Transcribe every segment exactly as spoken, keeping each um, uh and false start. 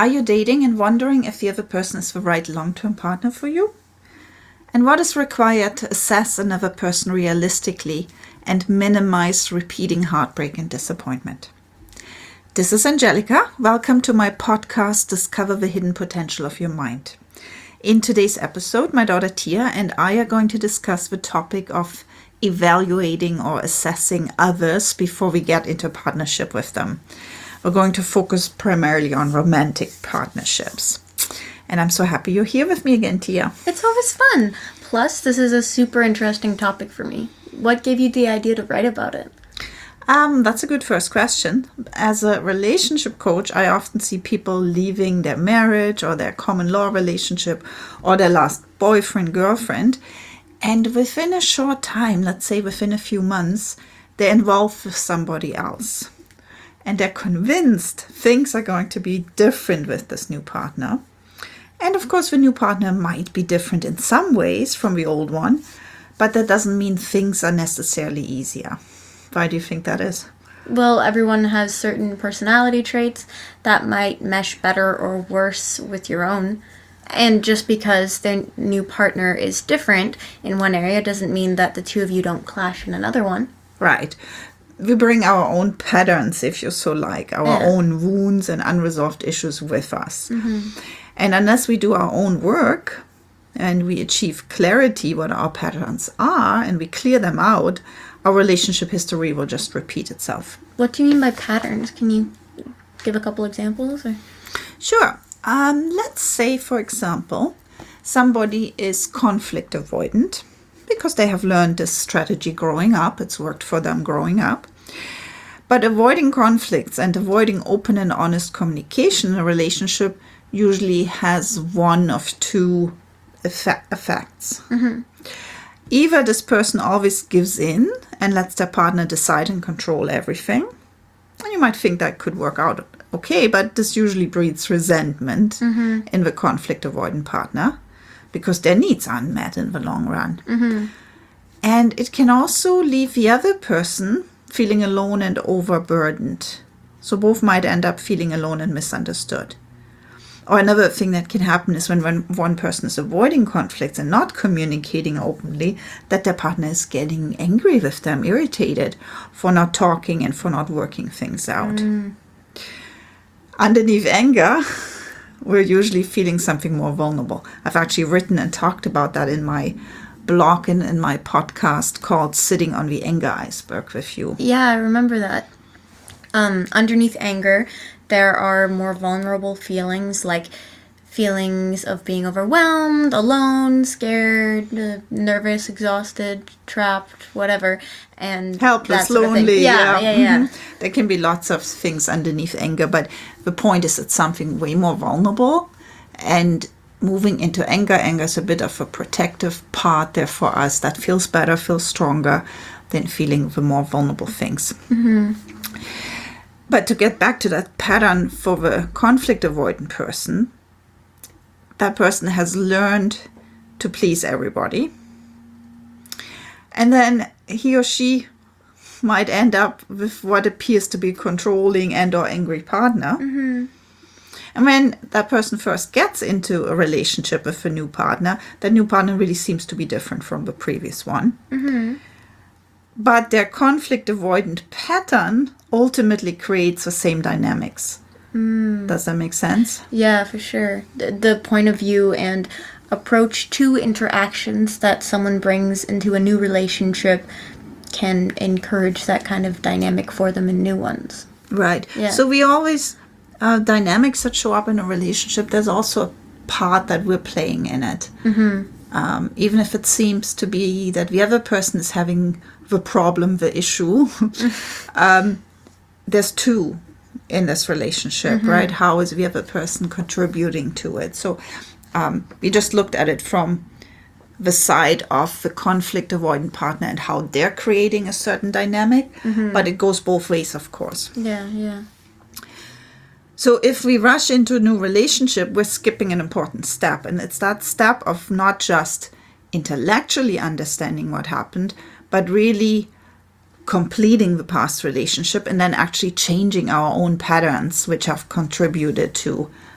Are you dating and wondering if the other person is the right long-term partner for you? And what is required to assess another person realistically and minimize repeating heartbreak and disappointment? This is Angelica. Welcome to my podcast, Discover the Hidden Potential of Your Mind. In today's episode, my daughter Tia and I are going to discuss the topic of evaluating or assessing others before we get into a partnership with them. We're going to focus primarily on romantic partnerships. And I'm so happy you're here with me again, Tia. It's always fun. Plus, this is a super interesting topic for me. What gave you the idea to write about it? Um, that's a good first question. As a relationship coach, I often see people leaving their marriage or their common law relationship or their last boyfriend, girlfriend. And within a short time, let's say within a few months, they're involved with somebody else. And they're convinced things are going to be different with this new partner. And of course, the new partner might be different in some ways from the old one, but that doesn't mean things are necessarily easier. Why do you think that is? Well, everyone has certain personality traits that might mesh better or worse with your own. And just because their new partner is different in one area doesn't mean that the two of you don't clash in another one. Right. We bring our own patterns, if you so like, our Yeah. own wounds and unresolved issues with us. Mm-hmm. And unless we do our own work and we achieve clarity what our patterns are and we clear them out, our relationship history will just repeat itself. What do you mean by patterns? Can you give a couple examples? Or? Sure. Um, let's say, for example, somebody is conflict avoidant because they have learned this strategy growing up. It's worked for them growing up. But avoiding conflicts and avoiding open and honest communication in a relationship usually has one of two effect- effects. Mm-hmm. Either this person always gives in and lets their partner decide and control everything. And you might think that could work out okay, but this usually breeds resentment Mm-hmm. in the conflict avoidant partner because their needs aren't met in the long run. Mm-hmm. And it can also leave the other person feeling alone and overburdened. So both might end up feeling alone and misunderstood. Or another thing that can happen is when, when one person is avoiding conflicts and not communicating openly, that their partner is getting angry with them, irritated for not talking and for not working things out. Mm. Underneath anger, we're usually feeling something more vulnerable. I've actually written and talked about that in my blog and in my podcast called Sitting on the Anger Iceberg with you. Yeah, I remember that. Um, underneath anger, there are more vulnerable feelings like feelings of being overwhelmed, alone, scared, uh, nervous, exhausted, trapped, whatever, and Helpless, that sort of thing. lonely. Yeah, yeah, yeah. Mhm. There can be lots of things underneath anger, but the point is it's something way more vulnerable. And moving into anger, anger is a bit of a protective part there for us that feels better, feels stronger than feeling the more vulnerable things. Mm-hmm. But to get back to that pattern for the conflict avoidant person, that person has learned to please everybody. And then he or she might end up with what appears to be a controlling and or angry partner. Mm-hmm. And when that person first gets into a relationship with a new partner, that new partner really seems to be different from the previous one. Mm-hmm. But their conflict avoidant pattern ultimately creates the same dynamics. Mm. Does that make sense? Yeah, for sure. The, the point of view and approach to interactions that someone brings into a new relationship can encourage that kind of dynamic for them in new ones. Right. Yeah. So we always, uh, dynamics that show up in a relationship, there's also a part that we're playing in it. Mm-hmm. Um, even if it seems to be that the other person is having the problem, the issue, um, there's two in this relationship, Mm-hmm. right? How is the other person contributing to it? So um, we just looked at it from the side of the conflict avoidant partner and how they're creating a certain dynamic, Mm-hmm. but it goes both ways, of course. Yeah, yeah. So if we rush into a new relationship, we're skipping an important step. And it's that step of not just intellectually understanding what happened, but really completing the past relationship and then actually changing our own patterns, which have contributed to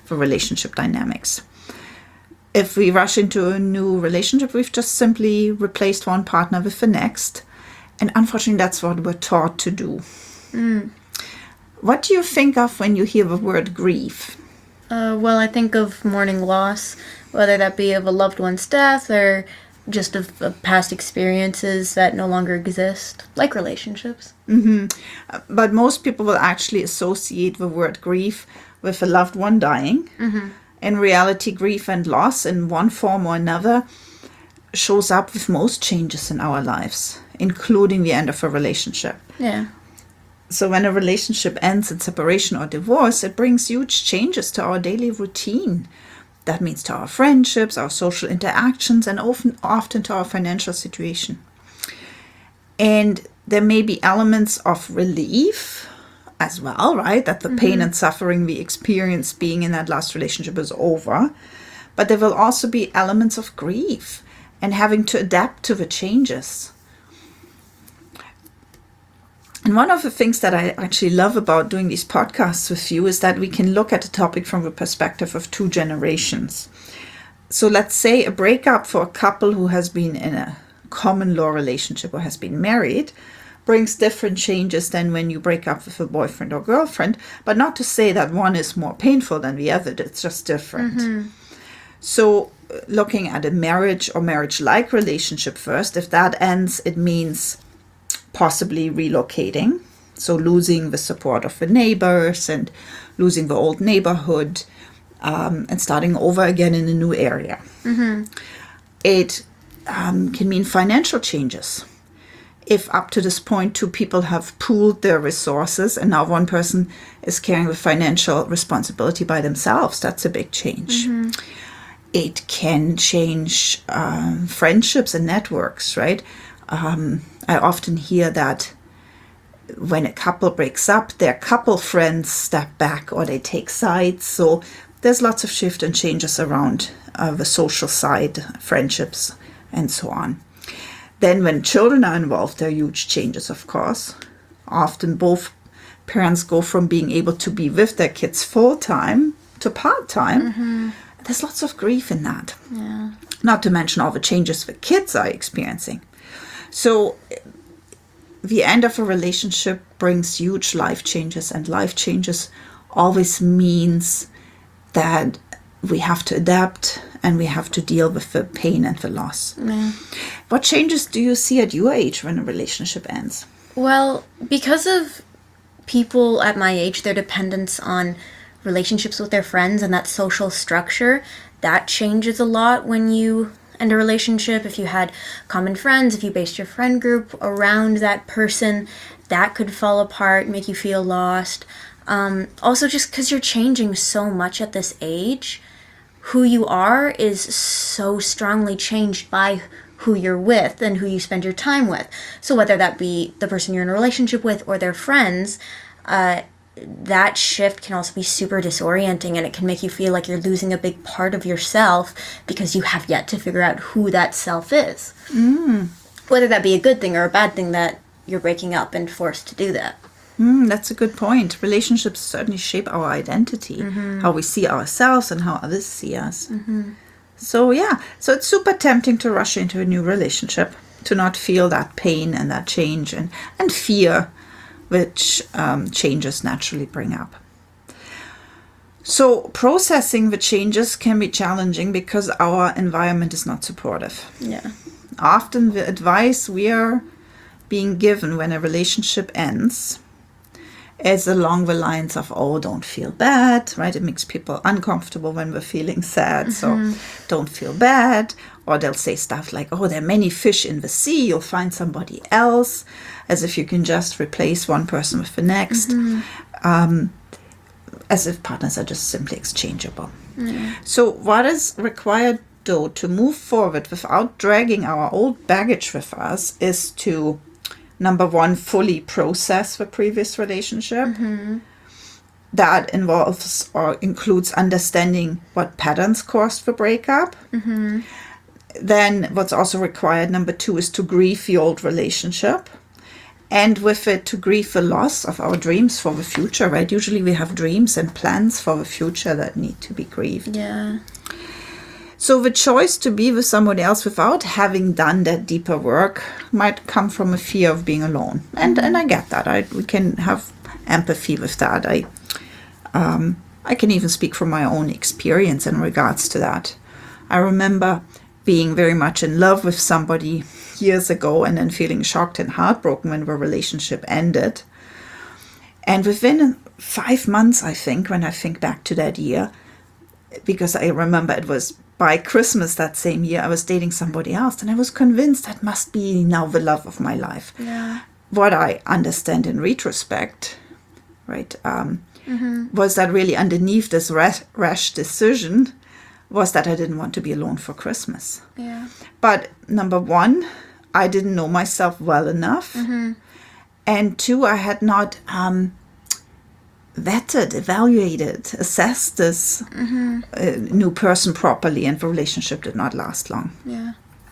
for relationship dynamics. If we rush into a new relationship, we've just simply replaced one partner with the next. And unfortunately, that's what we're taught to do. Mm. What do you think of when you hear the word grief? Uh, well, I think of mourning loss, whether that be of a loved one's death or just of, of past experiences that no longer exist, like relationships. Mm-hmm. But most people will actually associate the word grief with a loved one dying. Mm-hmm. In reality, grief and loss in one form or another shows up with most changes in our lives, including the end of a relationship. Yeah. So when a relationship ends in separation or divorce, it brings huge changes to our daily routine. That means to our friendships, our social interactions, and often, often to our financial situation. And there may be elements of relief as well, right? That the mm-hmm. pain and suffering we experience being in that last relationship is over. But there will also be elements of grief and having to adapt to the changes. And one of the things that I actually love about doing these podcasts with you is that we can look at the topic from the perspective of two generations. So let's say a breakup for a couple who has been in a common law relationship or has been married brings different changes than when you break up with a boyfriend or girlfriend, but not to say that one is more painful than the other, it's just different. Mm-hmm. So looking at a marriage or marriage-like relationship first, if that ends, it means possibly relocating, so losing the support of the neighbors and losing the old neighborhood um, and starting over again in a new area. Mm-hmm. It um, can mean financial changes. If up to this point two people have pooled their resources and now one person is carrying the financial responsibility by themselves, that's a big change. Mm-hmm. It can change um, friendships and networks, right? Um, I often hear that when a couple breaks up, their couple friends step back or they take sides. So there's lots of shift and changes around uh, the social side, friendships, and so on. Then when children are involved, there are huge changes, of course. Often both parents go from being able to be with their kids full-time to part-time. Mm-hmm. There's lots of grief in that. Yeah. Not to mention all the changes the kids are experiencing. So the end of a relationship brings huge life changes, and life changes always means that we have to adapt and we have to deal with the pain and the loss. Yeah. What changes do you see at your age when a relationship ends? Well, because of people at my age, their dependence on relationships with their friends and that social structure, that changes a lot when you end a relationship. If you had common friends, if you based your friend group around that person, that could fall apart, make you feel lost. Um, also, just because you're changing so much at this age, who you are is so strongly changed by who you're with and who you spend your time with. So whether that be the person you're in a relationship with or their friends, uh, that shift can also be super disorienting, and it can make you feel like you're losing a big part of yourself because you have yet to figure out who that self is. Mm. Whether that be a good thing or a bad thing that you're breaking up and forced to do that. Mm, that's a good point. Relationships certainly shape our identity, mm-hmm. how we see ourselves and how others see us. Mm-hmm. So yeah, so it's super tempting to rush into a new relationship, to not feel that pain and that change and, and fear which um, changes naturally bring up. So processing the changes can be challenging because our environment is not supportive. Yeah. Often the advice we are being given when a relationship ends is along the lines of, oh, don't feel bad, right? It makes people uncomfortable when we're feeling sad, mm-hmm. so don't feel bad. Or they'll say stuff like, oh, there are many fish in the sea, you'll find somebody else, as if you can just replace one person with the next, mm-hmm. um, as if partners are just simply exchangeable. Mm-hmm. So what is required, though, to move forward without dragging our old baggage with us is to, number one, fully process the previous relationship. Mm-hmm. That involves or includes understanding what patterns caused the breakup. Mm-hmm. Then what's also required, number two, is to grieve the old relationship And with it, to grieve the loss of our dreams for the future, right? Usually we have dreams and plans for the future that need to be grieved. Yeah. So the choice to be with somebody else without having done that deeper work might come from a fear of being alone. And and I get that. I we can have empathy with that. I um, I can even speak from my own experience in regards to that. I remember being very much in love with somebody years ago and then feeling shocked and heartbroken when the relationship ended. And within five months, I think, when I think back to that year, because I remember it was by Christmas that same year, I was dating somebody else, and I was convinced that must be now the love of my life. Yeah. What I understand in retrospect, right, um, mm-hmm. was that really underneath this rash, rash decision was that I didn't want to be alone for Christmas. Yeah. But number one, I didn't know myself well enough. Mm-hmm. And two, I had not um, vetted, evaluated, assessed this mm-hmm. uh, new person properly, and the relationship did not last long. Yeah.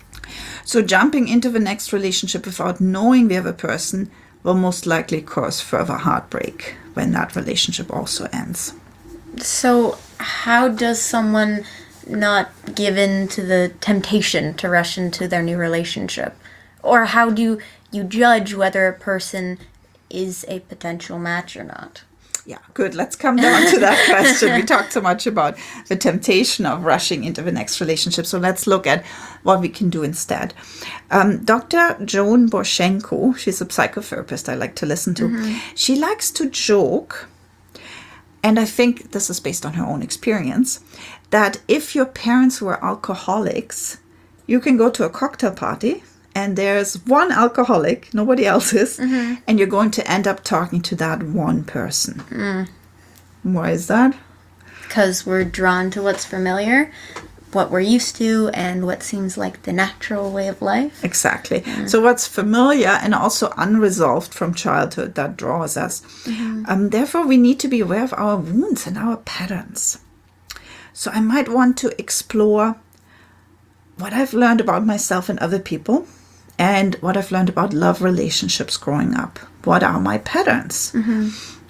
So jumping into the next relationship without knowing the other person will most likely cause further heartbreak when that relationship also ends. So how does someone not give in to the temptation to rush into their new relationship? Or how do you judge whether a person is a potential match or not? Yeah, good. Let's come down to that question. We talked so much about the temptation of rushing into the next relationship. So let's look at what we can do instead. Um, Doctor Joan Borshenko, she's a psychotherapist I like to listen to. Mm-hmm. She likes to joke, and I think this is based on her own experience, that if your parents were alcoholics, you can go to a cocktail party and there's one alcoholic, nobody else is, mm-hmm. and you're going to end up talking to that one person. Mm. Why is that? Because we're drawn to what's familiar, what we're used to, and what seems like the natural way of life. Exactly. Mm. So what's familiar and also unresolved from childhood, that draws us. Mm-hmm. Um, therefore, we need to be aware of our wounds and our patterns. So I might want to explore what I've learned about myself and other people, and what I've learned about love relationships growing up. What are my patterns? Mm-hmm.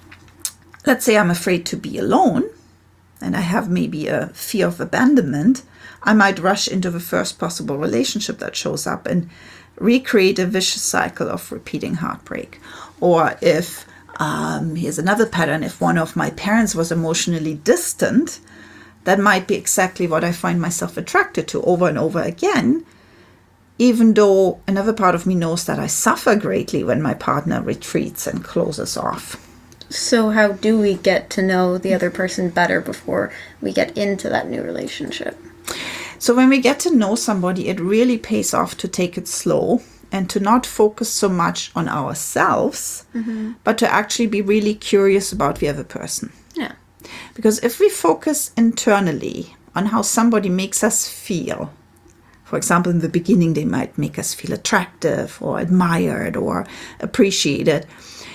Let's say I'm afraid to be alone, and I have maybe a fear of abandonment. I might rush into the first possible relationship that shows up and recreate a vicious cycle of repeating heartbreak. Or if, um, here's another pattern, if one of my parents was emotionally distant, that might be exactly what I find myself attracted to over and over again, even though another part of me knows that I suffer greatly when my partner retreats and closes off. So how do we get to know the other person better before we get into that new relationship? So when we get to know somebody, it really pays off to take it slow and to not focus so much on ourselves, mm-hmm. but to actually be really curious about the other person. Yeah. Because if we focus internally on how somebody makes us feel, for example, in the beginning, they might make us feel attractive or admired or appreciated.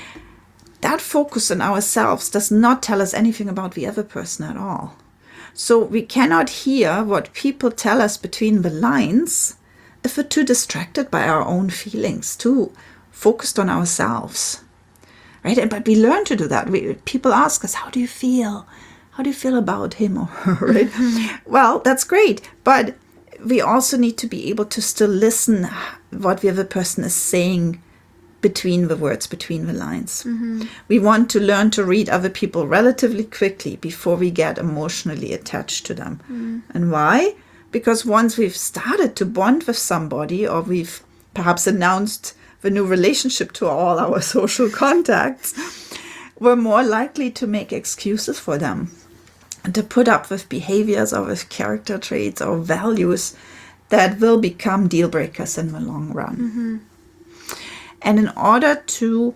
That focus on ourselves does not tell us anything about the other person at all. So we cannot hear what people tell us between the lines if we're too distracted by our own feelings, too focused on ourselves. Right? But we learn to do that. We, people ask us, how do you feel? How do you feel about him or her? Right? Well, that's great. But we also need to be able to still listen what the other person is saying between the words, between the lines. Mm-hmm. We want to learn to read other people relatively quickly before we get emotionally attached to them. Mm. And why? Because once we've started to bond with somebody, or we've perhaps announced the new relationship to all our social contacts, we're more likely to make excuses for them and to put up with behaviors or with character traits or values that will become deal breakers in the long run. Mm-hmm. And in order to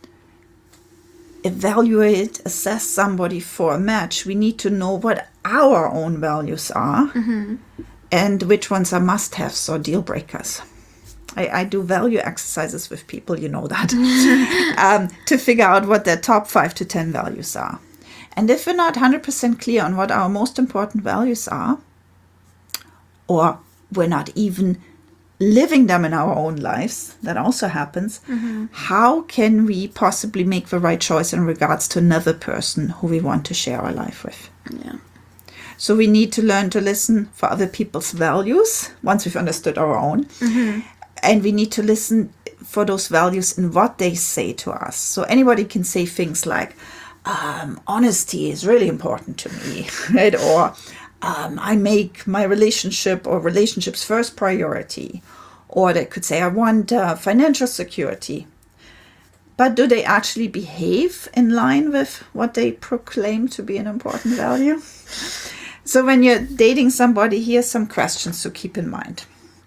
evaluate, assess somebody for a match, we need to know what our own values are, mm-hmm. and which ones are must-haves or deal breakers. I, I do value exercises with people, you know that, um, to figure out what their top five to ten values are. And if we're not one hundred percent clear on what our most important values are, or we're not even living them in our own lives, that also happens, mm-hmm. how can we possibly make the right choice in regards to another person who we want to share our life with? Yeah. So we need to learn to listen for other people's values once we've understood our own. Mm-hmm. And we need to listen for those values in what they say to us. So anybody can say things like, um, honesty is really important to me, right? Or um, I make my relationship or relationships first priority. Or they could say, I want uh, financial security. But do they actually behave in line with what they proclaim to be an important value? So when you're dating somebody, here's some questions to keep in mind.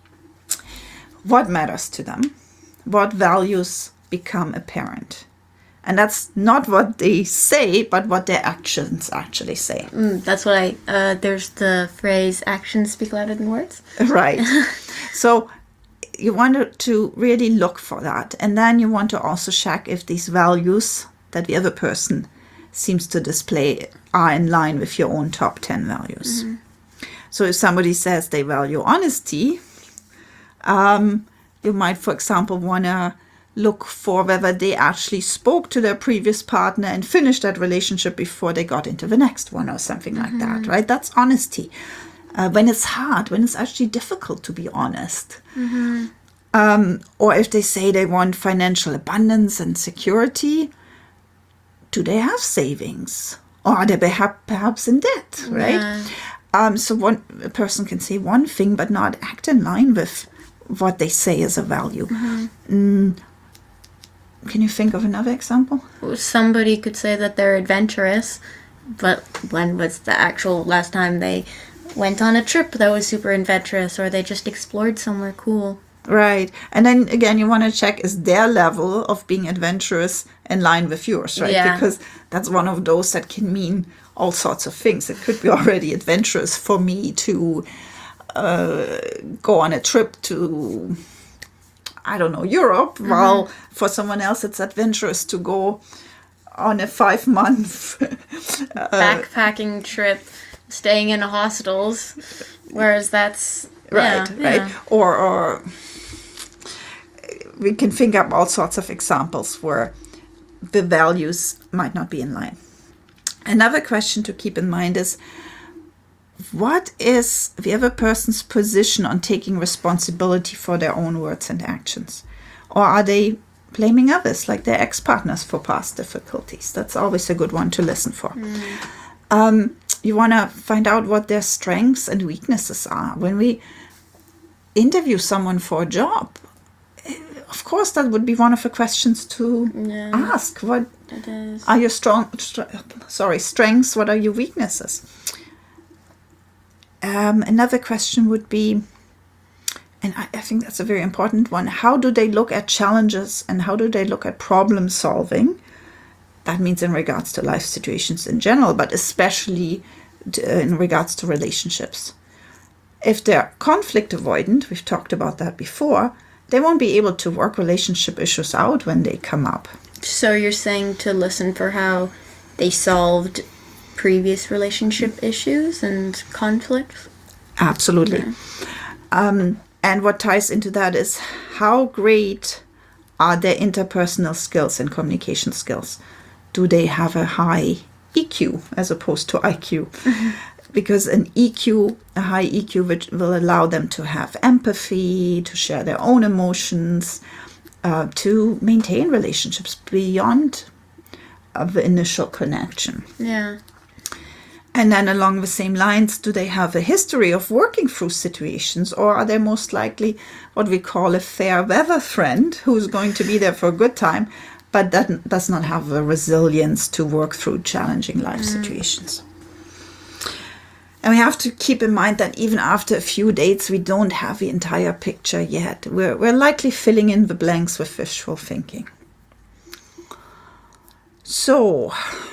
What matters to them? What values become apparent? And that's not what they say, but what their actions actually say. Mm, that's what I, uh, there's the phrase, actions speak louder than words. Right. So you want to really look for that. And then you want to also check if these values that the other person seems to display are in line with your own top ten values. Mm-hmm. So if somebody says they value honesty, um, you might, for example, want to look for whether they actually spoke to their previous partner and finished that relationship before they got into the next one or something mm-hmm. like that, right? That's honesty. Uh, when it's hard, when it's actually difficult to be honest. Mm-hmm. Um, or if they say they want financial abundance and security, do they have savings? Or are they perhaps, perhaps in debt, right? Yeah. Um, so one a person can say one thing but not act in line with what they say is a value. Mm-hmm. Mm, can you think of another example? Somebody could say that they're adventurous, but when was the actual last time they went on a trip that was super adventurous, or they just explored somewhere cool? Right. And then again, you want to check, is their level of being adventurous in line with yours, right? Yeah. Because that's one of those that can mean all sorts of things. It could be already adventurous for me to uh, go on a trip to, I don't know, Europe, mm-hmm. while for someone else it's adventurous to go on a five-month uh, backpacking trip, staying in hostels, whereas that's... Right, yeah, right. Yeah. Or, or we can think up all sorts of examples where the values might not be in line. Another question to keep in mind is, what is the other person's position on taking responsibility for their own words and actions? Or are they blaming others, like their ex-partners, for past difficulties? That's always a good one to listen for. Mm. Um, you want to find out what their strengths and weaknesses are. When we interview someone for a job, of course, that would be one of the questions to yeah, ask. What it is. are your strong, st- sorry, strengths? What are your weaknesses? Um, another question would be, and I, I think that's a very important one, how do they look at challenges and how do they look at problem solving? That means in regards to life situations in general, but especially to, in regards to relationships. If they're conflict avoidant, we've talked about that before, they won't be able to work relationship issues out when they come up. So you're saying to listen for how they solved previous relationship issues and conflicts? Absolutely. Yeah. Um, and what ties into that is how great are their interpersonal skills and communication skills? Do they have a high E Q as opposed to I Q? Mm-hmm. Because an E Q, a high E Q, which will allow them to have empathy, to share their own emotions, uh, to maintain relationships beyond uh, the initial connection. Yeah. And then along the same lines, do they have a history of working through situations, or are they most likely what we call a fair weather friend who's going to be there for a good time, but that does not have the resilience to work through challenging life mm. situations? And we have to keep in mind that even after a few dates, we don't have the entire picture yet. We're, we're likely filling in the blanks with visual thinking. So,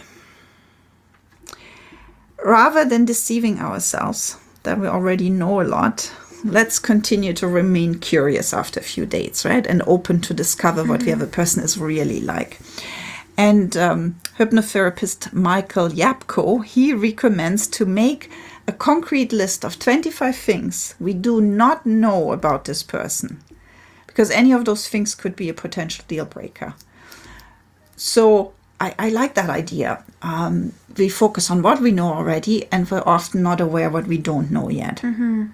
rather than deceiving ourselves that we already know a lot, let's continue to remain curious after a few dates, right? And open to discover mm-hmm. what the other person is really like. And um, hypnotherapist Michael Yapko, he recommends to make a concrete list of twenty-five things we do not know about this person, because any of those things could be a potential deal breaker. So I, I like that idea. Um, we focus on what we know already, and we're often not aware what we don't know yet. Mm-hmm.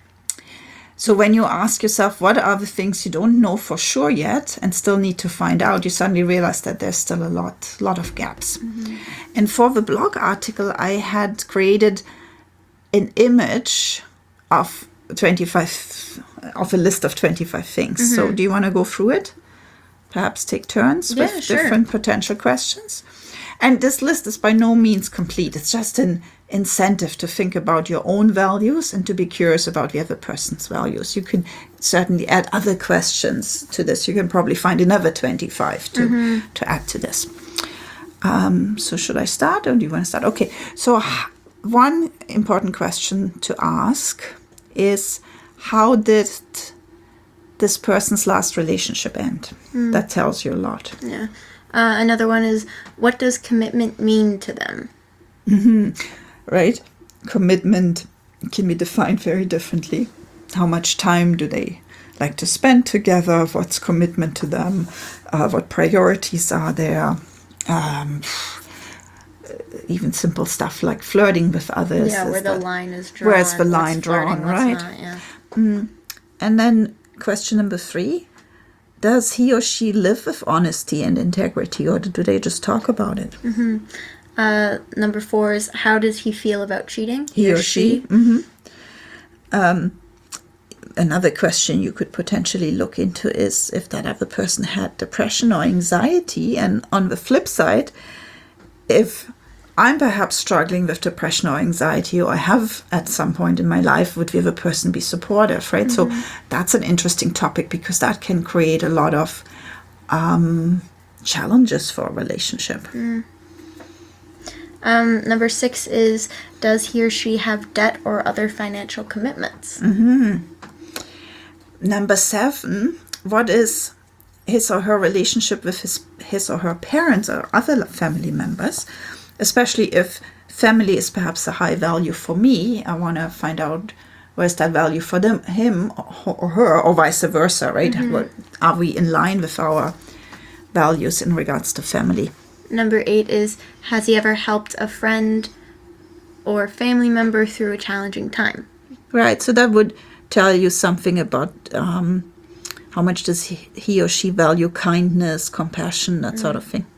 So when you ask yourself, what are the things you don't know for sure yet and still need to find out, you suddenly realize that there's still a lot, lot of gaps. Mm-hmm. And for the blog article, I had created an image of twenty-five, of a list of twenty-five things. Mm-hmm. So do you want to go through it? Perhaps take turns yeah, with sure. different potential questions. And this list is by no means complete. It's just an incentive to think about your own values and to be curious about the other person's values. You can certainly add other questions to this. You can probably find another twenty-five to, mm-hmm. to add to this. Um, so should I start, or do you want to start? Okay, so one important question to ask is, how did this person's last relationship end? Mm. That tells you a lot. Yeah. Uh, another one is, what does commitment mean to them? Mm-hmm. Right? Commitment can be defined very differently. How much time do they like to spend together? What's commitment to them? Uh, what priorities are there? Um, even simple stuff like flirting with others. Yeah, where the that, line is drawn. Where's the line drawn, flirting, right? Not, yeah. Mm. And then question number three, does he or she live with honesty and integrity, or do they just talk about it? Mm-hmm. Uh, number four is, how does he feel about cheating? He, he or, or she. she? Mm-hmm. Um, another question you could potentially look into is if that other person had depression or anxiety. And on the flip side, if I'm perhaps struggling with depression or anxiety, or I have at some point in my life, would the other person be supportive, right? Mm-hmm. So that's an interesting topic, because that can create a lot of um, challenges for a relationship. Mm. Um, number six is, does he or she have debt or other financial commitments? Mm-hmm. Number seven, what is his or her relationship with his, his or her parents or other family members? Especially if family is perhaps a high value for me, I want to find out, where's that value for them, him or her, or vice versa, right? Mm-hmm. Are we in line with our values in regards to family? Number eight is, has he ever helped a friend or family member through a challenging time? Right, so that would tell you something about um, how much does he, he or she value kindness, compassion, that mm. sort of thing.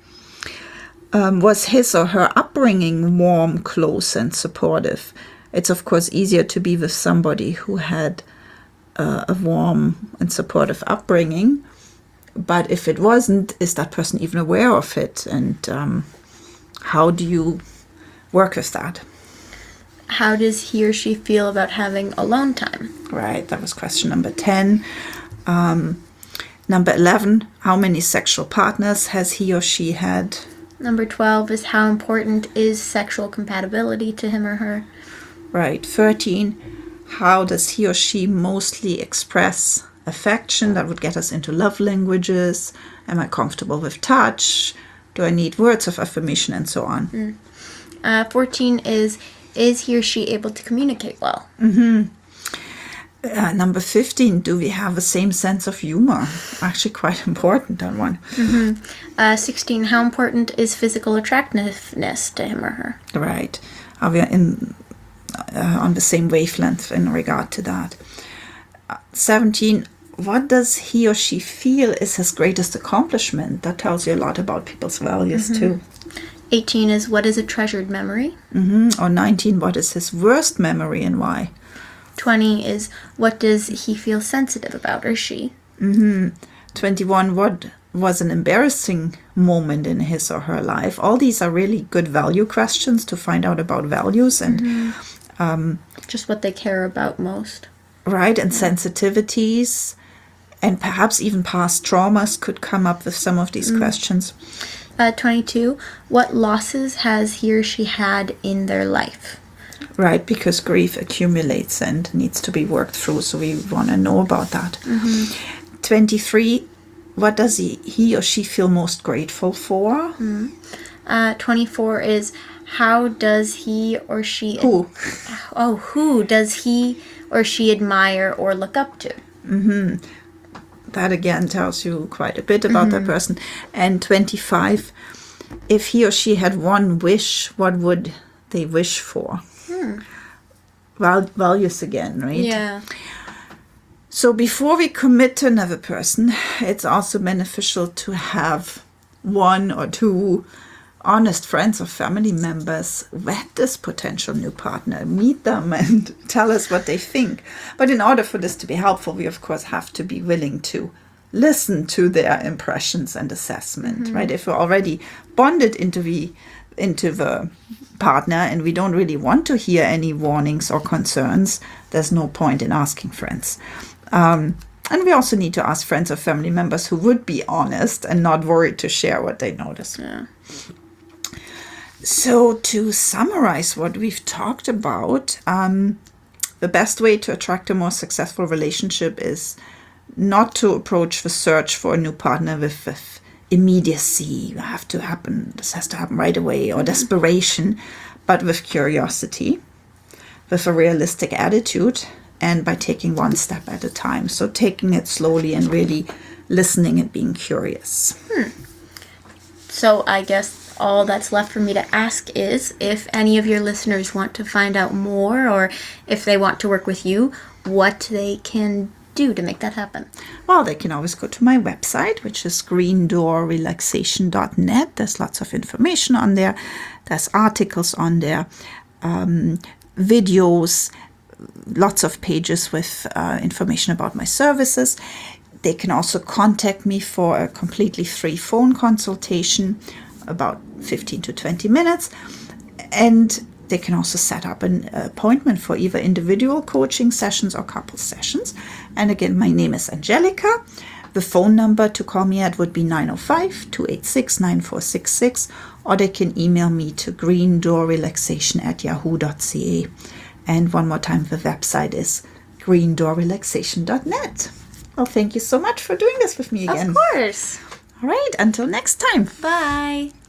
Um, was his or her upbringing warm, close, and supportive? It's, of course, easier to be with somebody who had uh, a warm and supportive upbringing. But if it wasn't, is that person even aware of it? And um, how do you work with that? How does he or she feel about having alone time? Right, that was question number ten. Um, number eleven, how many sexual partners has he or she had? Number twelve is, how important is sexual compatibility to him or her? Right, thirteen, how does he or she mostly express affection? That would get us into love languages. Am I comfortable with touch? Do I need words of affirmation, and so on? Mm. Uh, fourteen is, is he or she able to communicate well? Mm-hmm. Uh, number fifteen, do we have the same sense of humor? Actually quite important, that one. Mm-hmm. Uh, sixteen, how important is physical attractiveness to him or her? Right. Are we in, uh, on the same wavelength in regard to that? Uh, seventeen, what does he or she feel is his greatest accomplishment? That tells you a lot about people's values mm-hmm. too. eighteen is, what is a treasured memory? Mm-hmm. Or nineteen, what is his worst memory and why? twenty is, what does he feel sensitive about, or she? Mm-hmm. twenty-one, what was an embarrassing moment in his or her life? All these are really good value questions to find out about values and mm-hmm. um, just what they care about most. Right, and yeah. sensitivities, and perhaps even past traumas could come up with some of these mm. questions. Uh, twenty-two, what losses has he or she had in their life? Right, because grief accumulates and needs to be worked through, so we want to know about that. Mm-hmm. twenty-three, what does he, he or she feel most grateful for? Mm. Uh, twenty-four is, how does he or she... Who? Oh, who does he or she admire or look up to? Mm-hmm. That again tells you quite a bit about mm-hmm. that person. And twenty-five, if he or she had one wish, what would they wish for? Hmm. Val- values again, right? Yeah. So before we commit to another person, it's also beneficial to have one or two honest friends or family members vet this potential new partner, meet them and tell us what they think. But in order for this to be helpful, we of course have to be willing to listen to their impressions and assessment, mm-hmm. right? If we're already bonded into the into the partner and we don't really want to hear any warnings or concerns, there's no point in asking friends. Um, and we also need to ask friends or family members who would be honest and not worried to share what they notice. Yeah. So to summarize what we've talked about, um, the best way to attract a more successful relationship is not to approach the search for a new partner with, with immediacy. You have to happen, this has to happen right away, or desperation, but with curiosity, with a realistic attitude, and by taking one step at a time. So taking it slowly and really listening and being curious. Hmm. So I guess all that's left for me to ask is, if any of your listeners want to find out more, or if they want to work with you, what they can do to make that happen. Well, they can always go to my website, which is green door relaxation dot net. There's lots of information on there. There's articles on there, um, videos, lots of pages with uh, information about my services. They can also contact me for a completely free phone consultation, about fifteen to twenty minutes. And they can also set up an appointment for either individual coaching sessions or couple sessions. And again, my name is Angelica. The phone number to call me at would be nine oh five, two eight six, nine four six six, or they can email me to green door relaxation at yahoo dot c a. And one more time, the website is green door relaxation dot net. Well, thank you so much for doing this with me again. Of course. All right, until next time. Bye.